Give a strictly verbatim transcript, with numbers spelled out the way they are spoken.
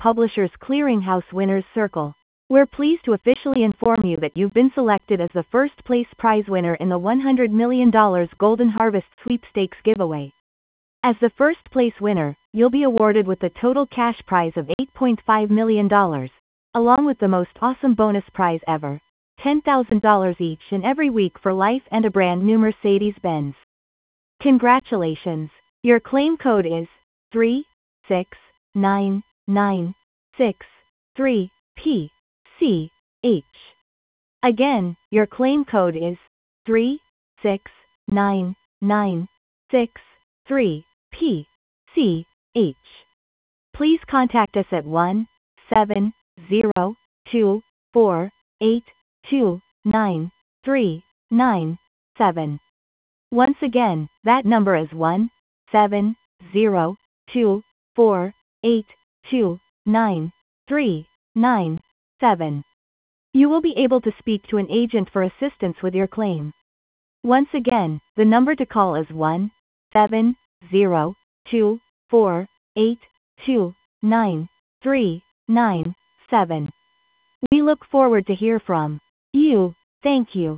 Publishers Clearinghouse Winners Circle. We're pleased to officially inform you that you've been selected as the first place prize winner in the one hundred million dollars Golden Harvest Sweepstakes giveaway. As the first place winner, you'll be awarded with a total cash prize of eight point five million dollars, along with the most awesome bonus prize ever, ten thousand dollars each and every week for life and a brand new Mercedes-Benz. Congratulations! Your claim code is three six nine nine six three P C H. Again, your claim code is three six nine nine six three P C H. Please contact us at one seven zero two four eight two nine three nine seven. Once again, that number is one seven zero two four eight two nine three nine seven. You will be able to speak to an agent for assistance with your claim. Once again, the number to call is one seven zero two four eight two nine three nine seven. We look forward to hear from you. Thank you.